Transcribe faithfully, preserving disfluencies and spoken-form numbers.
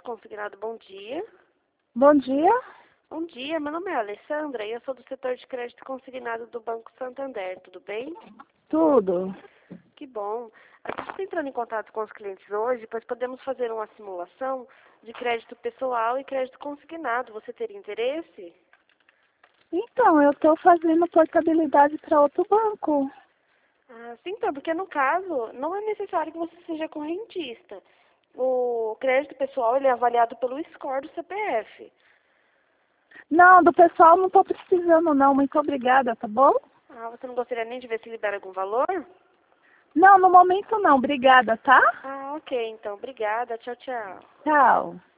consignado, bom dia. Bom dia. Bom dia, meu nome é Alessandra e eu sou do setor de crédito consignado do Banco Santander, tudo bem? Tudo. Que bom. A gente está entrando em contato com os clientes hoje, pois podemos fazer uma simulação de crédito pessoal e crédito consignado. Você teria interesse? Então, eu estou fazendo portabilidade para outro banco. Ah, sim, então, porque no caso, não é necessário que você seja correntista. O crédito pessoal ele é avaliado pelo score do C P F. Não, do pessoal não estou precisando não. Muito obrigada, tá bom? Ah, você não gostaria nem de ver se libera algum valor? Não, no momento não. Obrigada, tá? Ah, ok, então. Obrigada. Tchau, tchau. Tchau.